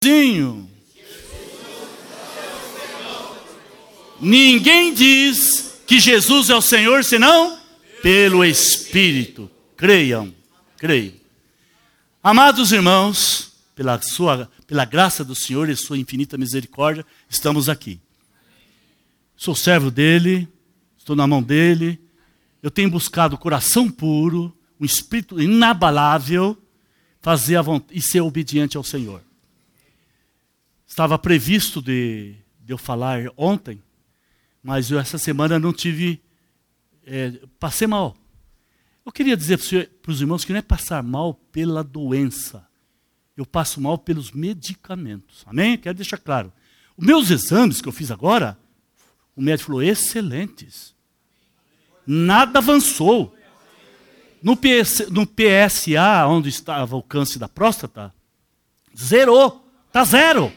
Ninguém diz que Jesus é o Senhor, senão pelo Espírito. Creiam. Amados irmãos, pela graça do Senhor e sua infinita misericórdia, estamos aqui. Sou servo dele, estou na mão dele. Eu tenho buscado o coração puro, um espírito inabalável, fazer a vontade e ser obediente ao Senhor. Estava previsto de eu falar ontem, mas eu essa semana não tive, passei mal. Eu queria dizer para os irmãos que não é passar mal pela doença. Eu passo mal pelos medicamentos. Amém? Quero deixar claro. Os meus exames que eu fiz agora, o médico falou, excelentes. Nada avançou. No PSA, onde estava o câncer da próstata, zerou. Está zero.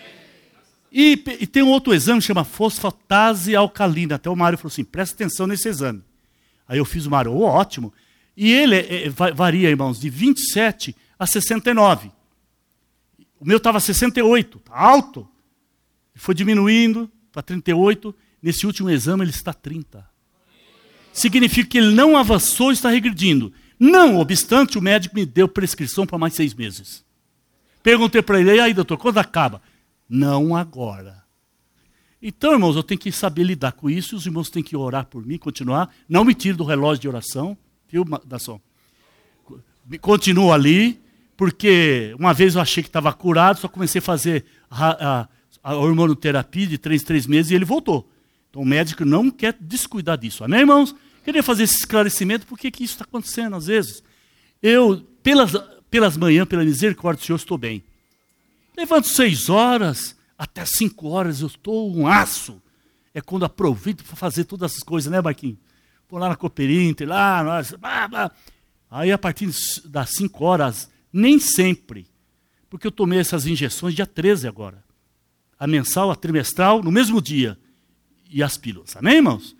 E tem um outro exame que chama fosfatase alcalina. Até o Mário falou assim, presta atenção nesse exame. Aí eu fiz o Mário, ótimo. E ele varia, irmãos, de 27 a 69. O meu estava 68, tá alto. Foi diminuindo para 38. Nesse último exame ele está 30. Significa que ele não avançou e está regredindo. Não obstante, o médico me deu prescrição para mais 6 meses. Perguntei para ele, e aí doutor, quando acaba? Não agora. Então, irmãos, eu tenho que saber lidar com isso, os irmãos têm que orar por mim, continuar. Não me tire do relógio de oração, viu, Dação? Continuo ali, porque uma vez eu achei que estava curado, só comecei a fazer a hormonoterapia de 3 meses e ele voltou. Então o médico não quer descuidar disso. Amém, irmãos? Queria fazer esse esclarecimento, porque que isso está acontecendo às vezes. Eu, pelas manhãs, pela misericórdia do Senhor, estou bem. Levanto 6 horas, até 5 horas eu estou um aço. É quando aproveito para fazer todas essas coisas, né, Marquinhos? Vou lá na Cooper lá, aí a partir das 5 horas, nem sempre, porque eu tomei essas injeções dia 13 agora. A mensal, a trimestral, no mesmo dia. E as pílulas, amém, irmãos?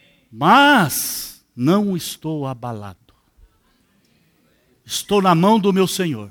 Mas não estou abalado. Estou na mão do meu Senhor.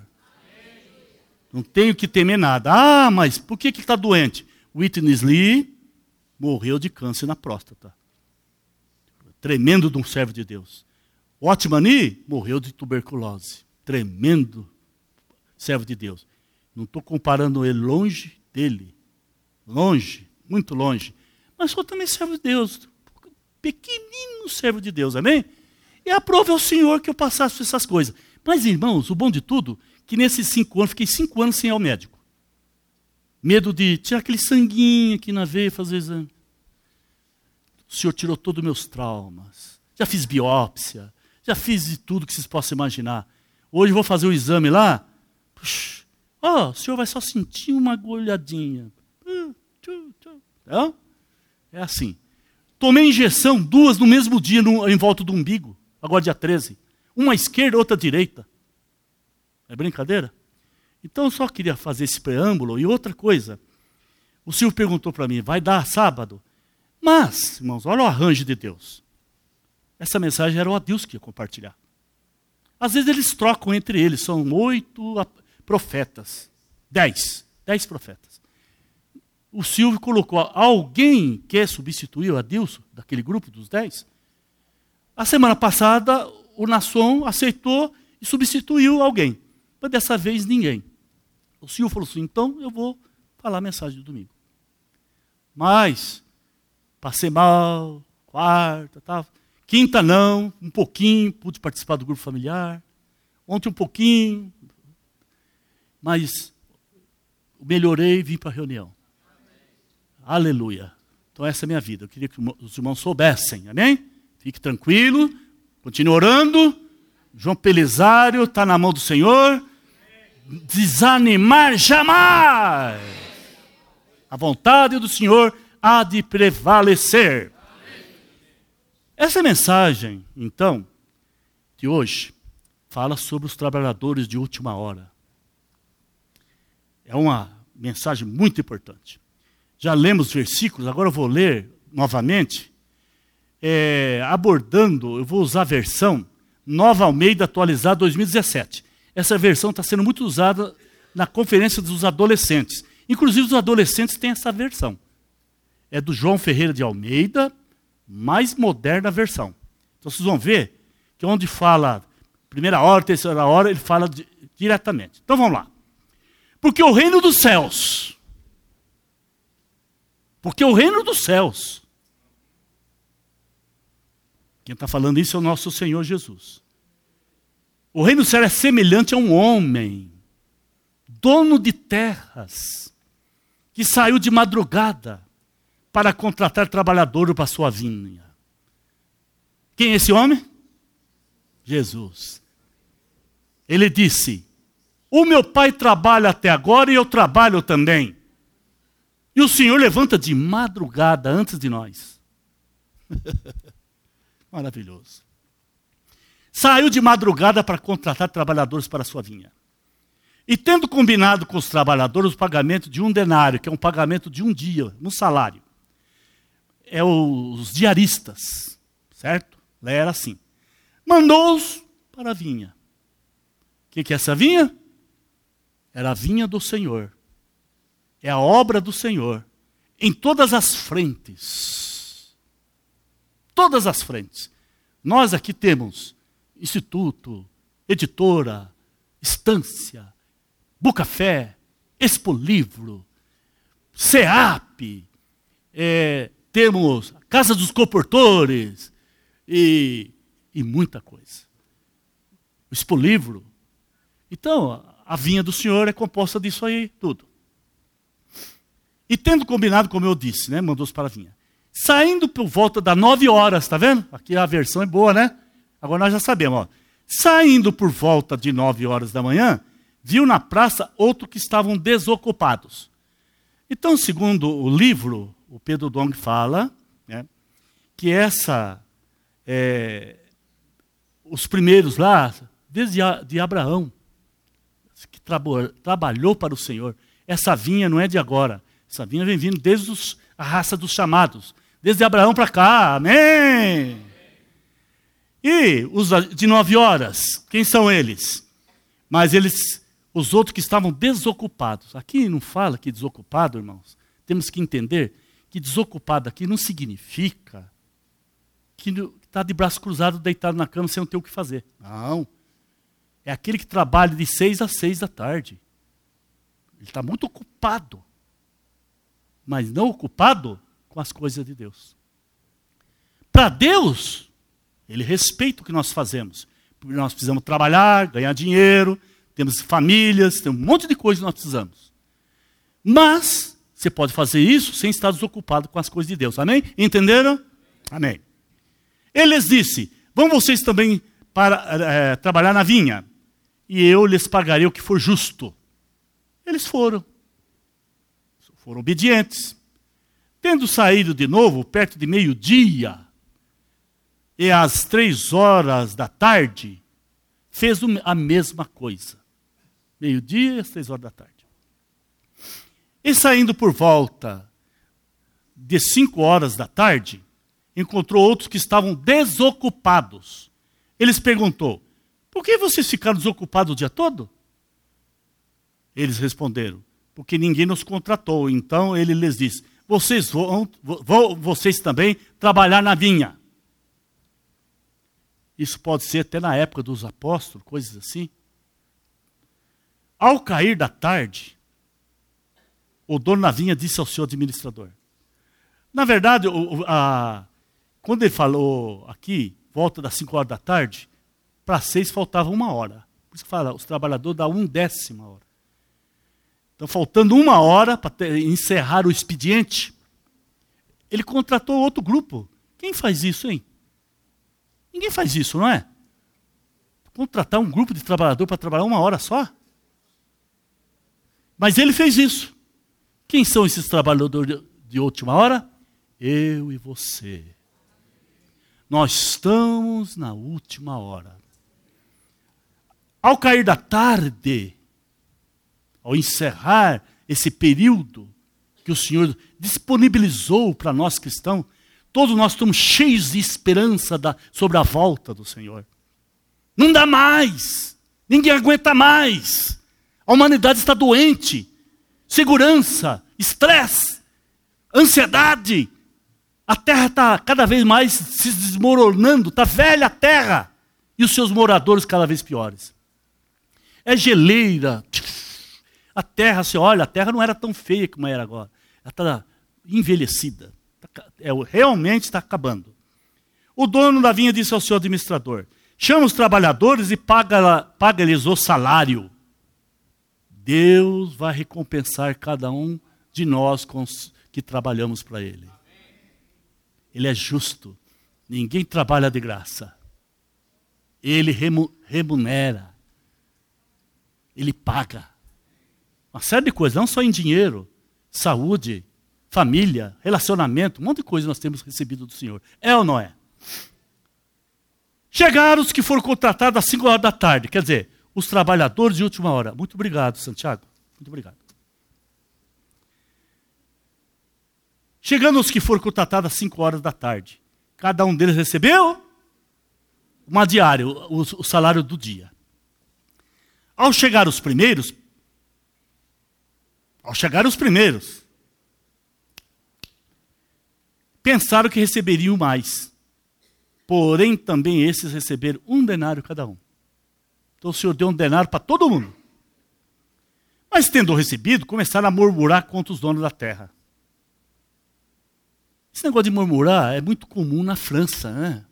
Não tenho que temer nada. Ah, mas por que está doente? Whitney Lee morreu de câncer na próstata. Tremendo de um servo de Deus. Otmani morreu de tuberculose. Tremendo servo de Deus. Não estou comparando ele longe dele. Longe, muito longe. Mas sou também servo de Deus. Pequenino servo de Deus, amém? E aprove ao Senhor que eu passasse por essas coisas. Mas, irmãos, o bom de tudo, que nesses 5 anos, fiquei 5 anos sem ir ao médico. Medo de tirar aquele sanguinho aqui na veia e fazer exame. O Senhor tirou todos os meus traumas. Já fiz biópsia. Já fiz de tudo que vocês possam imaginar. Hoje eu vou fazer um exame lá. O Senhor vai só sentir uma agulhadinha. Então, é assim. Tomei injeção 2 no mesmo dia em volta do umbigo. Agora dia 13. Uma à esquerda, outra à direita. É brincadeira? Então eu só queria fazer esse preâmbulo. E outra coisa. O Senhor perguntou para mim, vai dar sábado? Mas, irmãos, olha o arranjo de Deus. Essa mensagem era o Adilson que ia compartilhar. Às vezes eles trocam entre eles. São 8 profetas. 10 profetas. O Silvio colocou, alguém quer substituir o Adilson, daquele grupo dos 10? A semana passada, o Nasson aceitou e substituiu alguém. Mas dessa vez, ninguém. O Silvio falou assim, então eu vou falar a mensagem do domingo. Mas, passei mal, quarta, tal. Quinta não, um pouquinho, pude participar do grupo familiar. Ontem um pouquinho, mas melhorei e vim para a reunião. Aleluia. Então essa é a minha vida. Eu queria que os irmãos soubessem, amém? Fique tranquilo, continue orando. João Pelisário está na mão do Senhor. Desanimar jamais. A vontade do Senhor há de prevalecer. Essa mensagem, então, de hoje, fala sobre os trabalhadores de última hora. É uma mensagem muito importante. Já lemos versículos, agora eu vou ler novamente, abordando, eu vou usar a versão Nova Almeida atualizada 2017. Essa versão está sendo muito usada na conferência dos adolescentes. Inclusive os adolescentes têm essa versão. É do João Ferreira de Almeida, mais moderna versão. Então vocês vão ver que onde fala primeira hora, terceira hora, ele fala diretamente. Então vamos lá. Porque o reino dos céus, quem está falando isso é o nosso Senhor Jesus. O reino do céu é semelhante a um homem, dono de terras, que saiu de madrugada para contratar trabalhador para a sua vinha. Quem é esse homem? Jesus. Ele disse: o meu pai trabalha até agora e eu trabalho também. E o Senhor levanta de madrugada antes de nós. Maravilhoso. Saiu de madrugada para contratar trabalhadores para a sua vinha. E tendo combinado com os trabalhadores o pagamento de 1 denário, que é um pagamento de um dia, um salário. É os diaristas, certo? Lá era assim. Mandou-os para a vinha. O que é essa vinha? Era a vinha do Senhor. É a obra do Senhor. Em todas as frentes. Todas as frentes. Nós aqui temos instituto, editora, estância, Bucafé, Expolivro, CEAP, temos Casa dos Comportores e muita coisa. O Expolivro. Então, a vinha do Senhor é composta disso aí tudo. E tendo combinado, como eu disse, né, mandou-os para a vinha. Saindo por volta das 9 horas, está vendo? Aqui a versão é boa, né? Agora nós já sabemos. Ó. Saindo por volta de 9 horas da manhã, viu na praça outros que estavam desocupados. Então, segundo o livro, o Pedro Dong fala, né, que os primeiros lá, desde de Abraão, que trabalhou para o Senhor, essa vinha não é de agora, essa vinha vem vindo desde a raça dos chamados, desde Abraão para cá, amém! E os de 9 horas, quem são eles? Mas os outros que estavam desocupados. Aqui não fala que desocupado, irmãos. Temos que entender que desocupado aqui não significa que está de braço cruzado, deitado na cama, sem não ter o que fazer. Não. É aquele que trabalha de 6 às 6 da tarde. Ele está muito ocupado. Mas não ocupado com as coisas de Deus. Para Deus, Ele respeita o que nós fazemos. Porque nós precisamos trabalhar, ganhar dinheiro, temos famílias, tem um monte de coisa que nós precisamos. Mas, você pode fazer isso sem estar desocupado com as coisas de Deus. Amém? Entenderam? Amém. Ele lhes disse: vão vocês também para trabalhar na vinha, e eu lhes pagarei o que for justo. Eles foram obedientes. Tendo saído de novo, perto de meio-dia, e às 3 horas da tarde, fez a mesma coisa. Meio-dia e às 3 horas da tarde. E saindo por volta de 5 horas da tarde, encontrou outros que estavam desocupados. Eles perguntou: por que vocês ficaram desocupados o dia todo? Eles responderam: porque ninguém nos contratou. Então ele lhes disse: vocês vão vocês também trabalhar na vinha. Isso pode ser até na época dos apóstolos, coisas assim. Ao cair da tarde, o dono da vinha disse ao seu administrador. Na verdade, quando ele falou aqui, volta das 5 horas da tarde, para 6 faltava 1 hora. Por isso que fala, os trabalhadores dão 1/10 hora. Então, faltando 1 hora para encerrar o expediente, ele contratou outro grupo. Quem faz isso, hein? Ninguém faz isso, não é? Contratar um grupo de trabalhador para trabalhar 1 hora só? Mas ele fez isso. Quem são esses trabalhadores de última hora? Eu e você. Nós estamos na última hora. Ao cair da tarde, ao encerrar esse período que o Senhor disponibilizou para nós cristãos, todos nós estamos cheios de esperança sobre a volta do Senhor. Não dá mais. Ninguém aguenta mais. A humanidade está doente. Segurança, estresse, ansiedade. A terra está cada vez mais se desmoronando. Está velha a terra. E os seus moradores cada vez piores. É geleira. A terra, você olha, a terra não era tão feia como era agora. Ela está envelhecida. Realmente está acabando. O dono da vinha disse ao seu administrador: chama os trabalhadores e paga-lhes o salário. Deus vai recompensar cada um de nós que trabalhamos para Ele. Ele é justo. Ninguém trabalha de graça. Ele remunera. Ele paga. Uma série de coisas, não só em dinheiro, saúde, família, relacionamento, um monte de coisa nós temos recebido do Senhor. É ou não é? Chegaram os que foram contratados às 5 horas da tarde, quer dizer, os trabalhadores de última hora. Muito obrigado, Santiago. Muito obrigado. Chegando os que foram contratados às 5 horas da tarde, cada um deles recebeu uma diária, o salário do dia. Ao chegar os primeiros, pensaram que receberiam mais. Porém, também esses receberam 1 denário cada um. Então o Senhor deu 1 denário para todo mundo. Mas tendo recebido, começaram a murmurar contra os donos da terra. Esse negócio de murmurar é muito comum na França, né?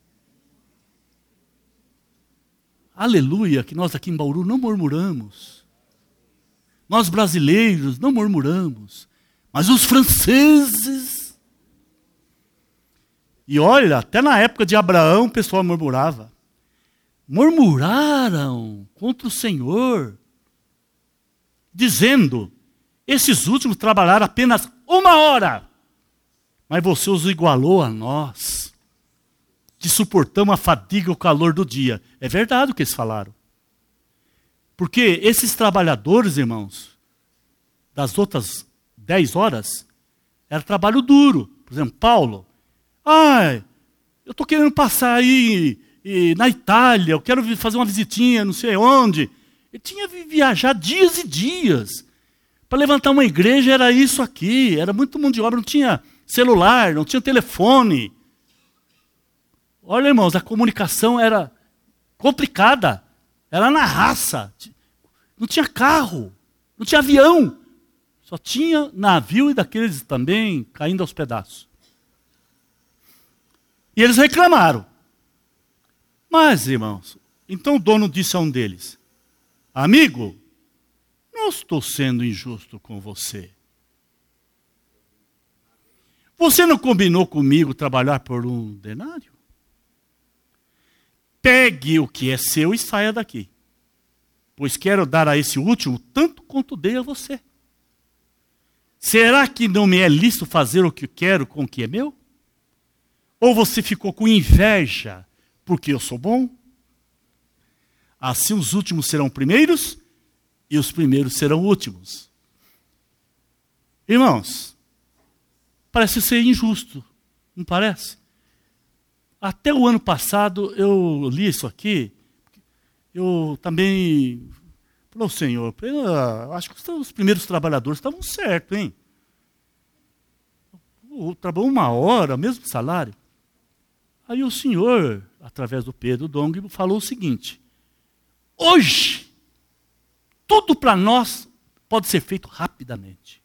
Aleluia, que nós aqui em Bauru não murmuramos. Nós brasileiros não murmuramos. Mas os franceses... E olha, até na época de Abraão o pessoal murmurava. Murmuraram contra o Senhor, dizendo: esses últimos trabalharam apenas 1 hora, mas você os igualou a nós, que suportamos a fadiga e o calor do dia. É verdade o que eles falaram. Porque esses trabalhadores, irmãos, das outras 10 horas, era trabalho duro. Por exemplo, Paulo. Eu estou querendo passar aí na Itália, eu quero fazer uma visitinha, não sei onde. Ele tinha que viajar dias e dias. Para levantar uma igreja era isso aqui, era muito mão de obra, não tinha celular, não tinha telefone. Olha, irmãos, a comunicação era complicada, era na raça. Não tinha carro, não tinha avião. Só tinha navio e daqueles também caindo aos pedaços. E eles reclamaram. Mas, irmãos, então o dono disse a um deles: amigo, não estou sendo injusto com você. Você não combinou comigo trabalhar por 1 denário? Pegue o que é seu e saia daqui, pois quero dar a esse último tanto quanto dei a você. Será que não me é lícito fazer o que quero com o que é meu? Ou você ficou com inveja porque eu sou bom? Assim os últimos serão primeiros e os primeiros serão últimos. Irmãos, parece ser injusto, não parece? Até o ano passado eu li isso aqui, eu também falei: Senhor, eu acho que os primeiros trabalhadores estavam certos, hein? Trabalhou 1 hora, mesmo salário. Aí o Senhor, através do Pedro Dong, falou o seguinte: hoje, tudo para nós pode ser feito rapidamente.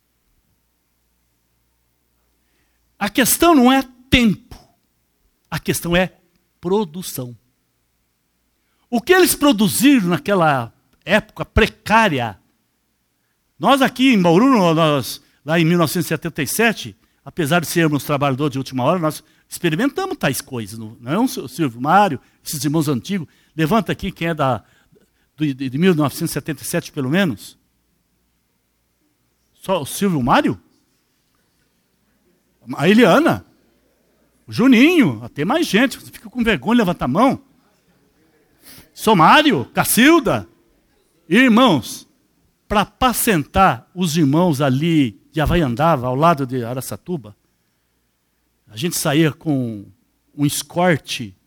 A questão não é tempo, a questão é produção. O que eles produziram naquela época precária, nós aqui em Bauru, lá em 1977, apesar de sermos trabalhadores de última hora, nós experimentamos tais coisas. Não é o Silvio Mário, esses irmãos antigos? Levanta aqui quem é de 1977 pelo menos. Só o Silvio Mário? A Eliana? O Juninho? Até mais gente. Você fica com vergonha de levantar a mão. Somário? Cacilda? Irmãos, para apacentar os irmãos ali de Havaiandava, ao lado de Araçatuba, a gente saía com um escorte.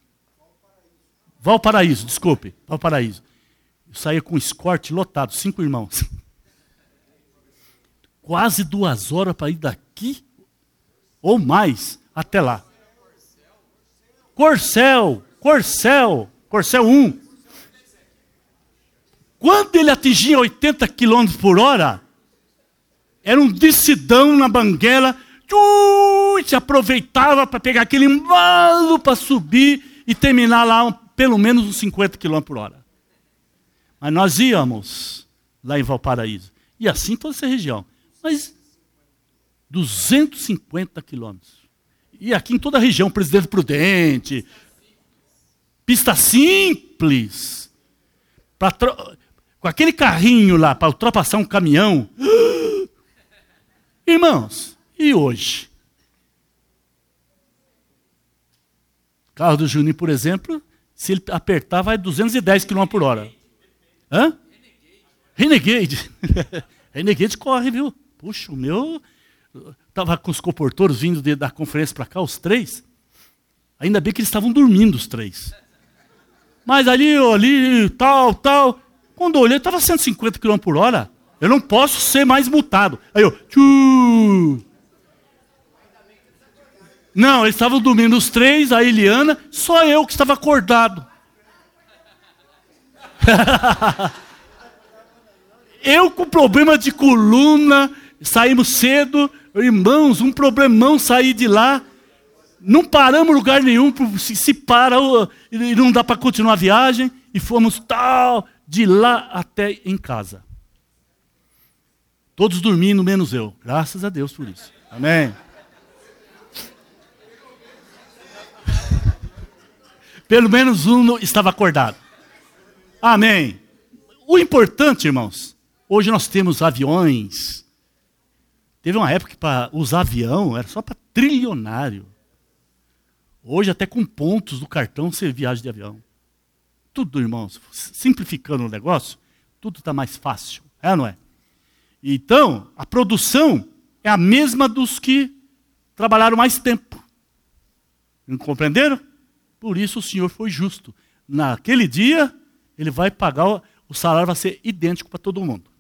Valparaíso. Eu saía com um escorte lotado, 5 irmãos. quase 2 horas para ir daqui, ou mais, até lá. Corcel 1. Quando ele atingia 80 km por hora, era um decidão na banguela, se aproveitava para pegar aquele embalo para subir e terminar lá pelo menos uns 50 km por hora. Mas nós íamos lá em Valparaíso, e assim toda essa região, mas 250 quilômetros. E aqui em toda a região, Presidente Prudente, pista simples, com aquele carrinho lá para ultrapassar um caminhão. Irmãos, e hoje? O carro do Juninho, por exemplo, se ele apertar, vai 210 km por hora. Hã? Renegade. Renegade corre, viu? Puxa, o meu... Estava com os comportores vindo da conferência para cá, os 3. Ainda bem que eles estavam dormindo, os 3. Mas ali, tal. Quando eu olhei, estava 150 km por hora. Eu não posso ser mais multado. Aí eu... Não, eles estavam dormindo os 3, a Eliana, só eu que estava acordado. Eu com problema de coluna, saímos cedo, irmãos, um problemão sair de lá, não paramos em lugar nenhum, se para e não dá para continuar a viagem, e fomos de lá até em casa. Todos dormindo, menos eu. Graças a Deus por isso. Amém. Pelo menos um estava acordado. Amém. O importante, irmãos, hoje nós temos aviões. Teve uma época que para usar avião era só para trilionário. Hoje até com pontos do cartão você viaja de avião. Tudo, irmãos, simplificando o negócio, tudo está mais fácil. É ou não é? Então, a produção é a mesma dos que trabalharam mais tempo. Não compreenderam? Por isso o Senhor foi justo. Naquele dia, Ele vai pagar, o salário vai ser idêntico para todo mundo.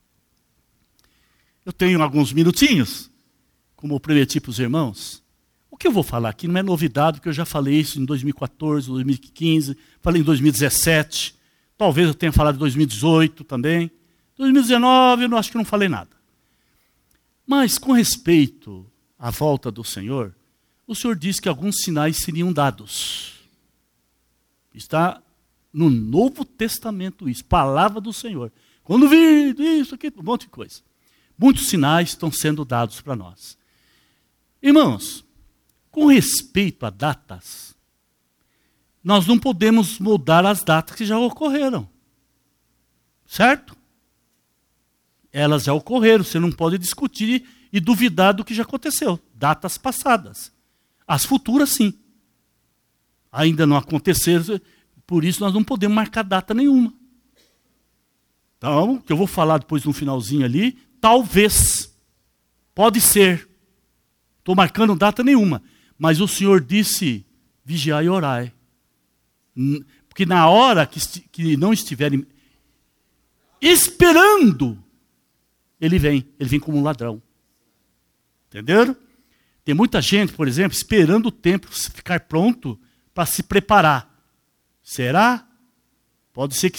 Eu tenho alguns minutinhos, como eu prometi para os irmãos. O que eu vou falar aqui não é novidade, porque eu já falei isso em 2014, 2015, falei em 2017, talvez eu tenha falado em 2018 também. 2019 eu acho que não falei nada. Mas com respeito à volta do Senhor, o Senhor disse que alguns sinais seriam dados. Está no Novo Testamento isso, palavra do Senhor. Quando vir isso aqui, um monte de coisa. Muitos sinais estão sendo dados para nós. Irmãos, com respeito a datas, nós não podemos mudar as datas que já ocorreram. Certo? Elas já ocorreram, você não pode discutir e duvidar do que já aconteceu. Datas passadas. As futuras, sim. Ainda não aconteceram, por isso nós não podemos marcar data nenhuma. Então, o que eu vou falar depois no finalzinho ali, talvez, pode ser. Estou marcando data nenhuma. Mas o Senhor disse, vigiai e orai. Porque na hora que não estiverem esperando, Ele vem como um ladrão. Entenderam? Tem muita gente, por exemplo, esperando o templo ficar pronto para se preparar. Será? Pode ser que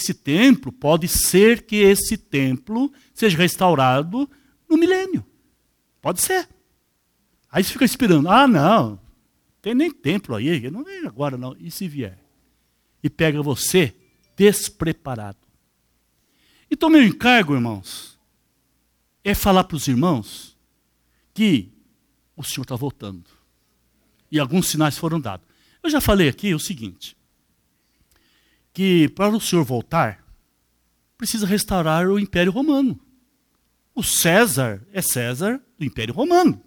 esse templo seja restaurado no milênio. Pode ser. Aí você fica esperando. Ah, não, tem nem templo aí, não vem agora não. E se vier? E pega você despreparado. Então meu encargo, irmãos, é falar para os irmãos que o Senhor está voltando. E alguns sinais foram dados. Eu já falei aqui o seguinte, que para o Senhor voltar, precisa restaurar o Império Romano. O César é César do Império Romano.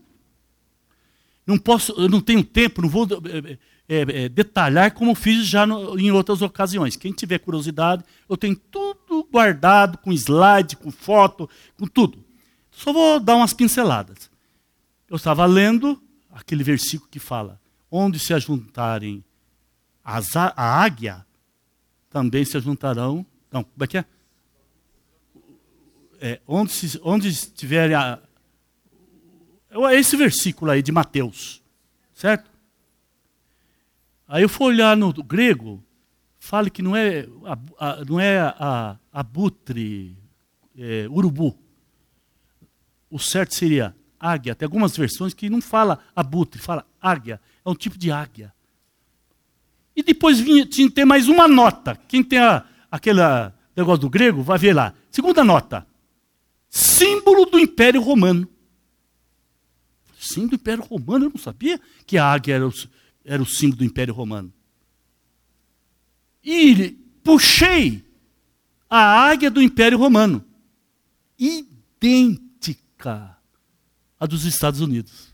Eu não tenho tempo, não vou detalhar como fiz já em outras ocasiões. Quem tiver curiosidade, eu tenho tudo guardado, com slide, com foto, com tudo. Só vou dar umas pinceladas. Eu estava lendo aquele versículo que fala, onde se ajuntarem a águia, também se ajuntarão... Não, como é que é? Onde estiverem É esse versículo aí de Mateus, certo? Aí eu fui olhar no grego, fala que não é abutre, urubu. O certo seria águia. Tem algumas versões que não fala abutre, fala águia. É um tipo de águia. E depois tinha que ter mais uma nota. Quem tem aquele negócio do grego, vai ver lá. Segunda nota. Símbolo do Império Romano. Símbolo do Império Romano, eu não sabia que a águia era o símbolo do Império Romano. E puxei a águia do Império Romano. Idêntica à dos Estados Unidos.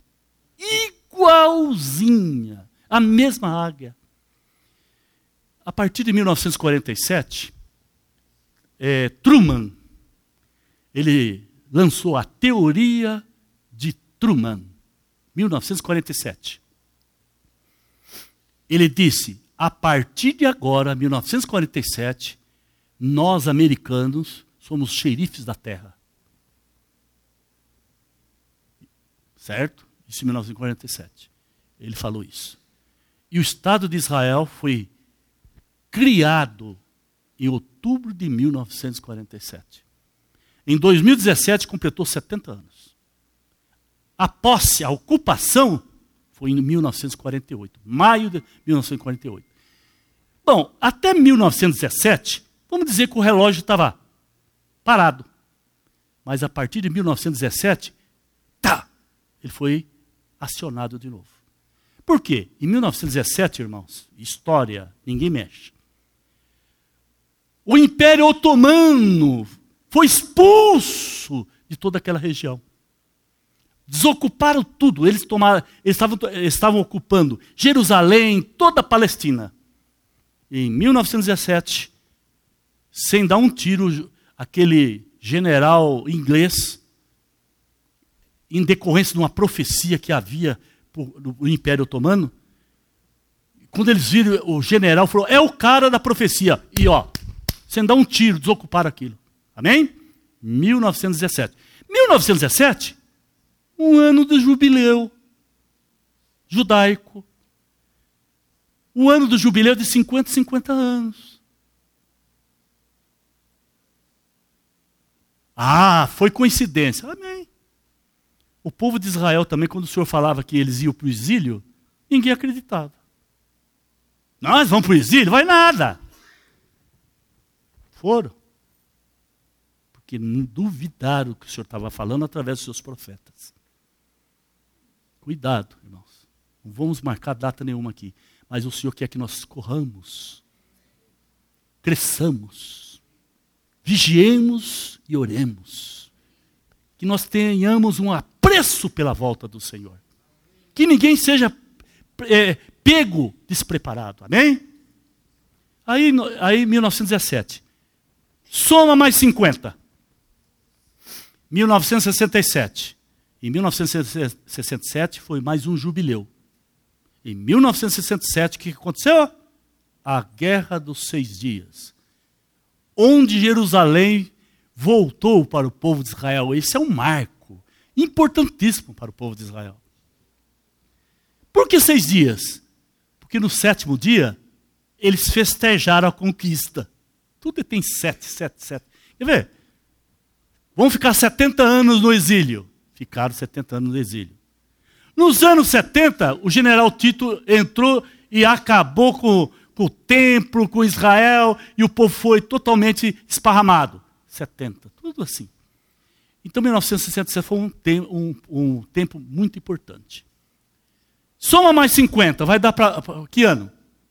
Igualzinha. A mesma águia. A partir de 1947, Truman, ele lançou a teoria de Truman, 1947. Ele disse, a partir de agora, 1947, nós americanos somos xerifes da terra. Certo? Isso em 1947. Ele falou isso. E o Estado de Israel foi criado em outubro de 1947. Em 2017, completou 70 anos. A posse, a ocupação, foi em 1948, maio de 1948. Bom, até 1917, vamos dizer que o relógio estava parado. Mas a partir de 1917, ele foi acionado de novo. Por quê? Em 1917, irmãos, história, ninguém mexe. O Império Otomano foi expulso de toda aquela região. Desocuparam tudo. Eles estavam ocupando Jerusalém, toda a Palestina. E em 1917, sem dar um tiro, aquele general inglês, em decorrência de uma profecia que havia no Império Otomano, quando eles viram, o general falou, é o cara da profecia. E sem dar um tiro, desocuparam aquilo. Amém? 1917. 1917, um ano do jubileu judaico. O ano do jubileu de 50 anos. Foi coincidência. Amém. O povo de Israel também, quando o Senhor falava que eles iam para o exílio, ninguém acreditava. Nós vamos para o exílio? Vai nada. Foram. Porque não duvidaram o que o Senhor estava falando através dos seus profetas. Cuidado, irmãos. Não vamos marcar data nenhuma aqui. Mas o Senhor quer que nós corramos, cresçamos, vigiemos e oremos. Que nós tenhamos um apreço pela volta do Senhor. Que ninguém seja pego despreparado. Amém? Aí 1917. Soma mais 50. 1967. Em 1967 foi mais um jubileu. Em 1967, o que aconteceu? A Guerra dos 6 Dias. Onde Jerusalém voltou para o povo de Israel. Esse é um marco importantíssimo para o povo de Israel. Por que 6 dias? Porque no 7º dia, eles festejaram a conquista. Tudo tem 7. Quer ver? Vão ficar 70 anos no exílio. Ficaram 70 anos no exílio. Nos anos 70, o general Tito entrou e acabou com o templo, com Israel, e o povo foi totalmente esparramado. 70, tudo assim. Então, 1967 foi um tempo muito importante. Soma mais 50, vai dar para que ano?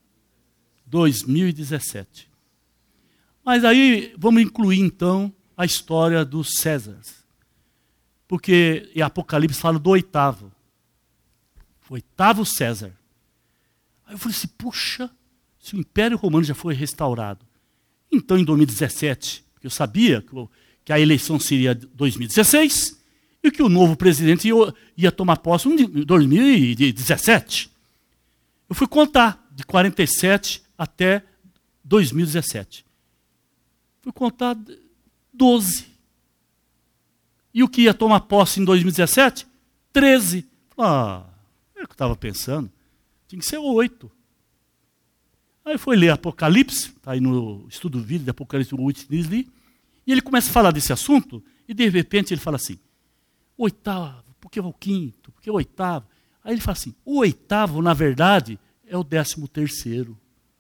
2017. Mas aí, vamos incluir então a história dos Césares. Porque em Apocalipse fala do 8º. O 8º César. Aí eu falei assim, puxa, se o Império Romano já foi restaurado. Então, em 2017, eu sabia que a eleição seria 2016 e que o novo presidente ia tomar posse em 2017. Eu fui contar de 47 até 2017. Fui contar 12. E o que ia tomar posse em 2017? 13. É o que eu estava pensando. Tinha que ser 8. Aí foi ler Apocalipse, está aí no estudo do vídeo de Apocalipse, o Whitney Lee, e ele começa a falar desse assunto, e de repente ele fala assim, o oitavo, por que o quinto, por que o oitavo? Aí ele fala assim, o oitavo, na verdade, é o 13º.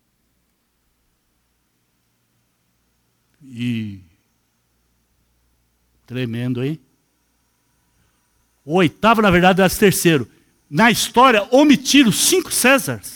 E tremendo, hein? O oitavo, na verdade, é o 13º. Na história, omitiram 5 Césares.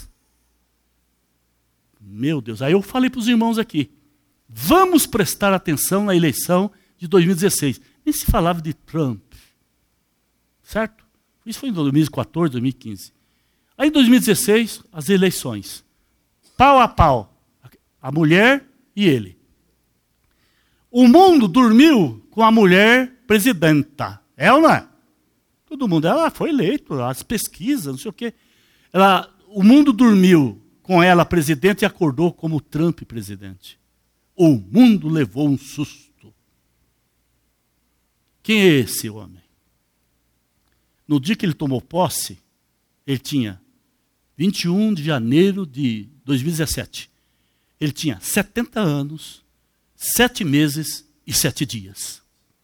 Meu Deus, aí eu falei para os irmãos aqui, vamos prestar atenção na eleição de 2016. Nem se falava de Trump, certo? Isso foi em 2014, 2015. Aí em 2016, as eleições. Pau a pau, a mulher e ele. O mundo dormiu com a mulher presidenta. É ou não é? Todo mundo, ela foi eleita, as pesquisas, não sei o quê. O mundo dormiu com ela presidente e acordou como Trump presidente. O mundo levou um susto. Quem é esse homem? No dia que ele tomou posse, ele tinha 21 de janeiro de 2017. Ele tinha 70 anos, 7 meses e 7 dias.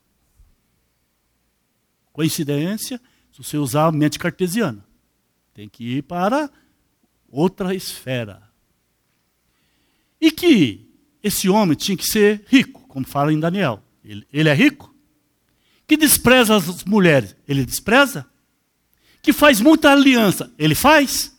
Coincidência, se você usar a mente cartesiana. Tem que ir para outra esfera. E que esse homem tinha que ser rico, como fala em Daniel. Ele é rico? Que despreza as mulheres, ele despreza? Que faz muita aliança, ele faz?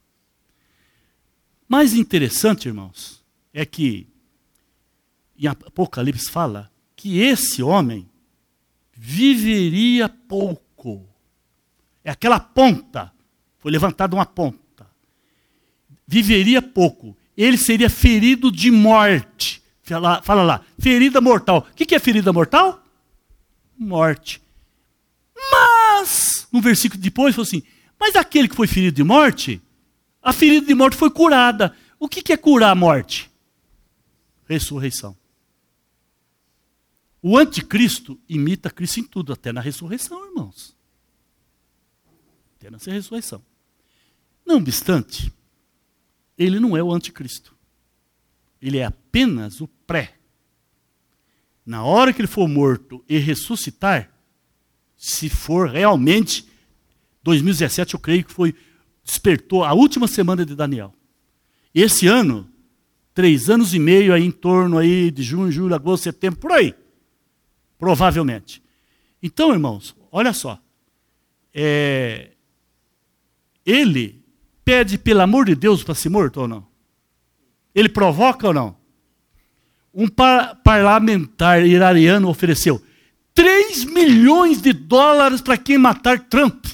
Mais interessante, irmãos, é que em Apocalipse fala que esse homem viveria pouco. É aquela ponta, foi levantada uma ponta. Viveria pouco. Ele seria ferido de morte. Fala lá, ferida mortal. O que é ferida mortal? Morte. Mas, no versículo depois, falou assim, mas aquele que foi ferido de morte, a ferida de morte foi curada. O que é curar a morte? Ressurreição. O anticristo imita Cristo em tudo, até na ressurreição, irmãos. Até na ressurreição. Não obstante, ele não é o anticristo. Ele é apenas o pré. Na hora que ele for morto e ressuscitar, se for realmente 2017, eu creio que despertou a última semana de Daniel. Esse ano, 3 anos e meio aí em torno aí de junho, julho, agosto, setembro, por aí. Provavelmente. Então, irmãos, olha só. Ele pede, pelo amor de Deus, para ser morto ou não? Ele provoca ou não? Um parlamentar iraniano ofereceu 3 milhões de dólares para quem matar Trump.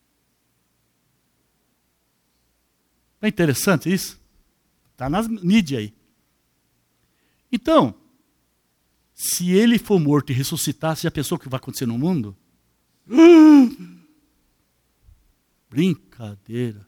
Não é interessante isso? Está nas mídias aí. Então, se ele for morto e ressuscitar, você já pensou o que vai acontecer no mundo? Brincadeira.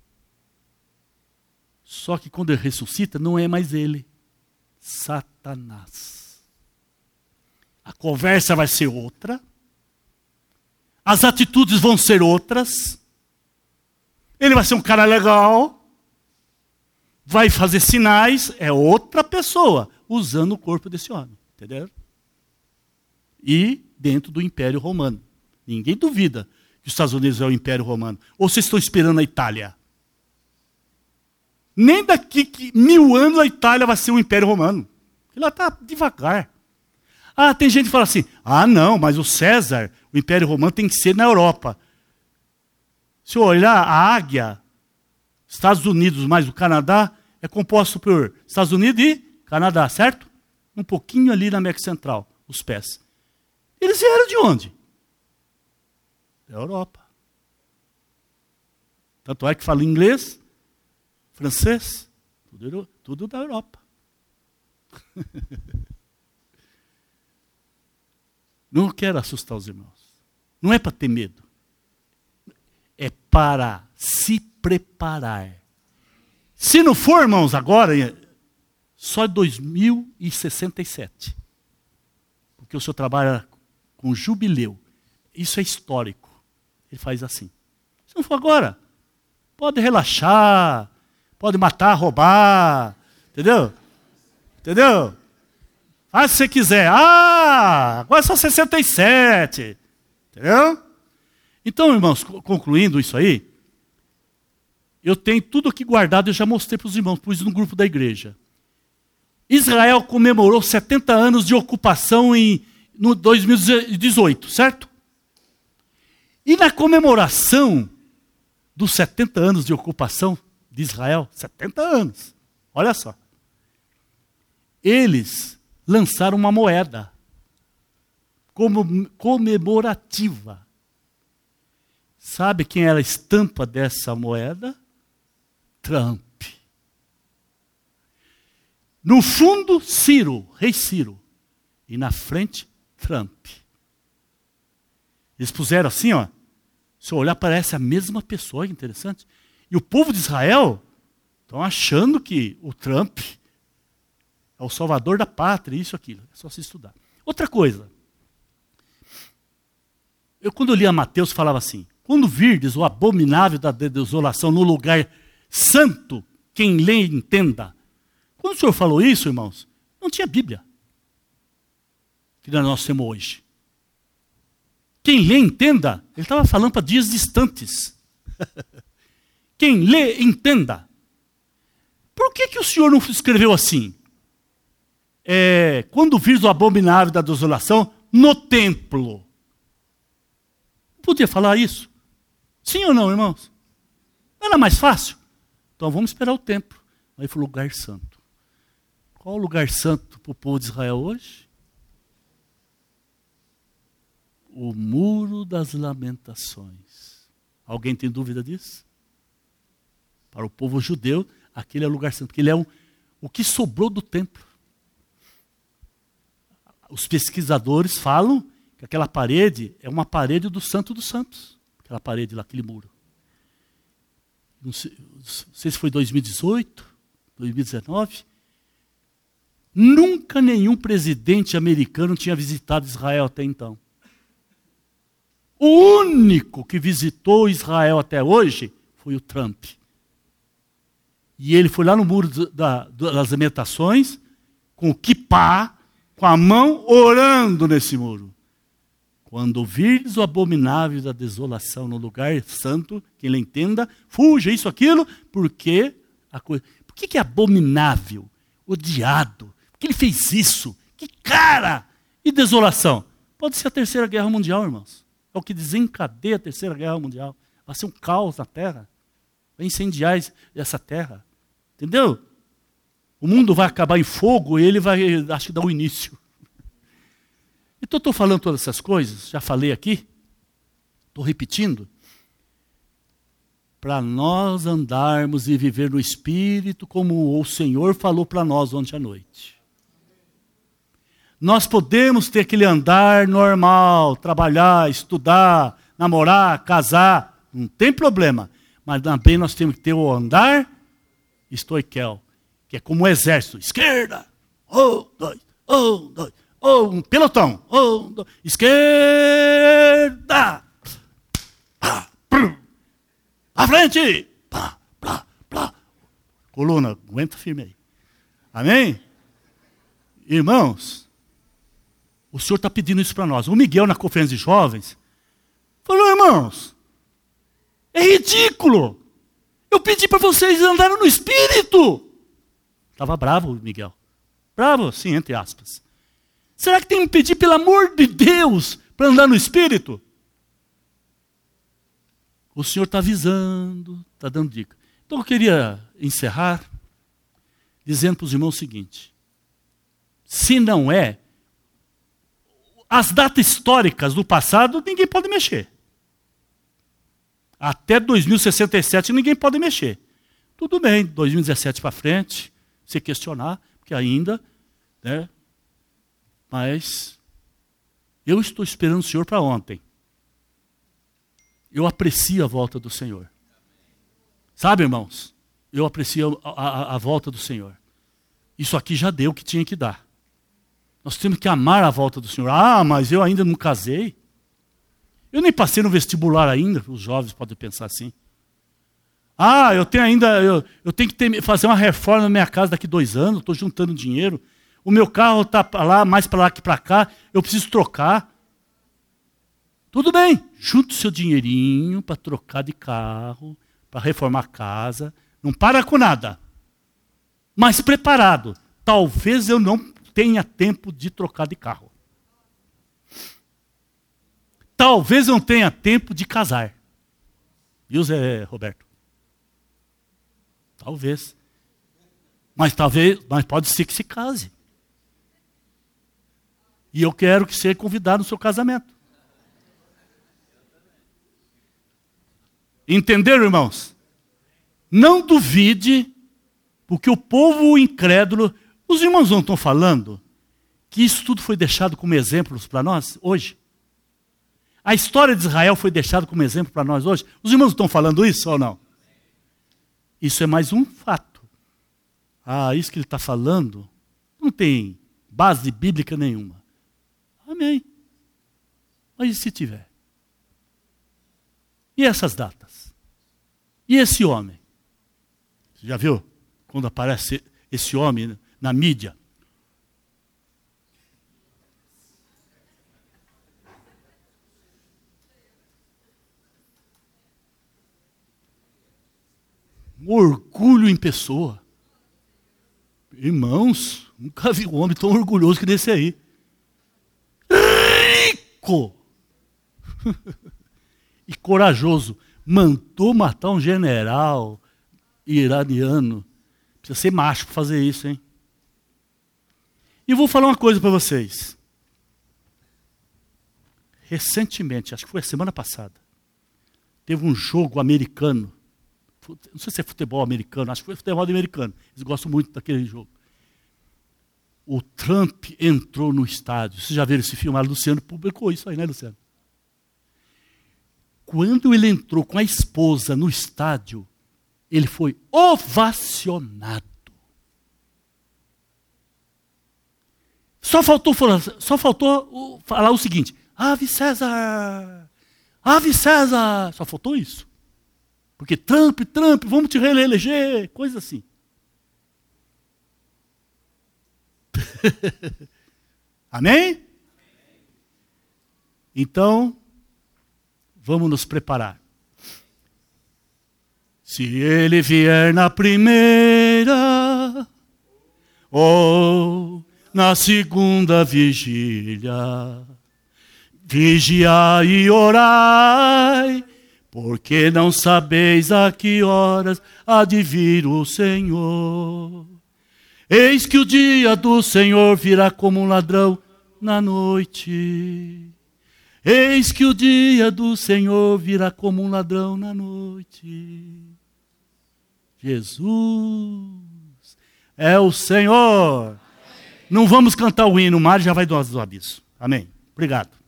Só que quando ele ressuscita, não é mais ele. Satanás. A conversa vai ser outra. As atitudes vão ser outras. Ele vai ser um cara legal. Vai fazer sinais. É outra pessoa usando o corpo desse homem. Entendeu? E dentro do Império Romano. Ninguém duvida que os Estados Unidos é o Império Romano. Ou vocês estão esperando a Itália? Nem daqui 1000 anos a Itália vai ser o Império Romano. Ela está devagar. Tem gente que fala assim, não, mas o César, o Império Romano tem que ser na Europa. Se eu olhar a águia, Estados Unidos mais o Canadá, é composto por Estados Unidos e Canadá, certo? Um pouquinho ali na América Central, os pés. Eles vieram de onde? Da Europa. Tanto é que fala inglês, francês, tudo da Europa. Não quero assustar os irmãos. Não é para ter medo. É para se preparar. Se não for, irmãos, agora, só 2067. Porque o senhor trabalha com jubileu. Isso é histórico. Ele faz assim. Se não for agora, pode relaxar, pode matar, roubar, entendeu? Entendeu? Faz se você quiser. Agora é só 67. Entendeu? Então, irmãos, concluindo isso aí, eu tenho tudo aqui guardado, eu já mostrei para os irmãos, pus no grupo da igreja. Israel comemorou 70 anos de ocupação no 2018, certo? E na comemoração dos 70 anos de ocupação de Israel, 70 anos, olha só, eles lançaram uma moeda comemorativa. Sabe quem era a estampa dessa moeda? Trump. No fundo, Ciro, rei Ciro. E na frente, Trump. Eles puseram assim, ó. Se eu olhar, parece a mesma pessoa, que interessante. E o povo de Israel estão achando que o Trump é o salvador da pátria, isso, aquilo. É só se estudar. Outra coisa. Quando eu lia Mateus, falava assim, quando virdes o abominável da desolação no lugar santo, quem lê entenda. Quando o senhor falou isso, irmãos, não tinha Bíblia. Que nós temos hoje. Quem lê entenda, ele estava falando para dias distantes. Quem lê entenda. Por que o senhor não escreveu assim? Quando virdes o abominável da desolação no templo. Podia falar isso? Sim ou não, irmãos? Não era mais fácil? Então vamos esperar o templo. Aí foi o lugar santo. Qual o lugar santo para o povo de Israel hoje? O Muro das Lamentações. Alguém tem dúvida disso? Para o povo judeu, aquele é o lugar santo, porque ele é o que sobrou do templo. Os pesquisadores falam que aquela parede é uma parede do Santo dos Santos. Aquela parede lá, aquele muro. Não sei se foi 2018, 2019. Nunca nenhum presidente americano tinha visitado Israel até então. O único que visitou Israel até hoje foi o Trump. E ele foi lá no Muro das Lamentações, com o kippá, com a mão, orando nesse muro. Quando virdes o abominável da desolação no lugar santo, que ele entenda, fuja isso, aquilo, porque por que é abominável, odiado? Por que ele fez isso? Que cara! E desolação? Pode ser a Terceira Guerra Mundial, irmãos. É o que desencadeia a Terceira Guerra Mundial. Vai ser um caos na Terra. Vai incendiar essa Terra. Entendeu? O mundo vai acabar em fogo e ele vai, acho que, dar o início. Então, estou falando todas essas coisas, já falei aqui, estou repetindo, para nós andarmos e viver no Espírito, como o Senhor falou para nós ontem à noite. Nós podemos ter aquele andar normal, trabalhar, estudar, namorar, casar, não tem problema, mas também nós temos que ter o andar estoiquel, que é como o exército, esquerda, dois, dois. Um pelotão. Esquerda. À frente. Coluna, aguenta firme aí. Amém? Irmãos, o Senhor está pedindo isso para nós. O Miguel, na conferência de jovens, falou, irmãos, é ridículo. Eu pedi para vocês andarem no Espírito. Estava bravo o Miguel. Bravo, sim, entre aspas. Será que tem que me pedir, pelo amor de Deus, para andar no Espírito? O Senhor está avisando, está dando dica. Então eu queria encerrar dizendo para os irmãos o seguinte. Se não é, as datas históricas do passado, ninguém pode mexer. Até 2067 ninguém pode mexer. Tudo bem, 2017 para frente, se questionar, porque ainda, né? Mas eu estou esperando o Senhor para ontem. Eu aprecio a volta do Senhor. Sabe, irmãos? Eu aprecio a volta do Senhor. Isso aqui já deu o que tinha que dar. Nós temos que amar a volta do Senhor. Mas eu ainda não casei. Eu nem passei no vestibular ainda, os jovens podem pensar assim. Eu tenho que fazer uma reforma na minha casa daqui 2 anos, estou juntando dinheiro. O meu carro está lá, mais para lá que para cá, eu preciso trocar. Tudo bem, junte o seu dinheirinho para trocar de carro, para reformar a casa. Não para com nada. Mas preparado. Talvez eu não tenha tempo de trocar de carro. Talvez eu não tenha tempo de casar. Viu, Zé Roberto? Talvez. Mas pode ser que se case. E eu quero que seja convidado no seu casamento. Entenderam, irmãos? Não duvide, porque o povo incrédulo, os irmãos não estão falando que isso tudo foi deixado como exemplos para nós hoje? A história de Israel foi deixada como exemplo para nós hoje? Os irmãos estão falando isso ou não? Isso é mais um fato. Isso que ele está falando não tem base bíblica nenhuma. Amém. Mas e se tiver? E essas datas? E esse homem? Você já viu quando aparece esse homem na mídia? Um orgulho em pessoa. Irmãos, nunca vi um homem tão orgulhoso que desse aí. Rico! E corajoso. Mandou matar um general iraniano. Precisa ser macho para fazer isso, hein? E eu vou falar uma coisa para vocês. Recentemente, acho que foi a semana passada, teve um jogo americano. Não sei se é futebol americano, acho que foi futebol americano. Eles gostam muito daquele jogo. O Trump entrou no estádio. Vocês já viram esse filme? A Luciano publicou isso aí, né, Luciano? Quando ele entrou com a esposa no estádio, ele foi ovacionado. Só faltou falar o seguinte: Ave César! Ave César! Só faltou isso. Porque Trump, vamos te reeleger, coisa assim. Amém? Então, vamos nos preparar. Se ele vier na primeira ou na segunda vigília, vigiai e orai, porque não sabeis a que horas há de vir o Senhor. Eis que o dia do Senhor virá como um ladrão na noite. Eis que o dia do Senhor virá como um ladrão na noite. Jesus é o Senhor. Amém. Não vamos cantar o hino, o mar já vai do abismo. Amém. Obrigado.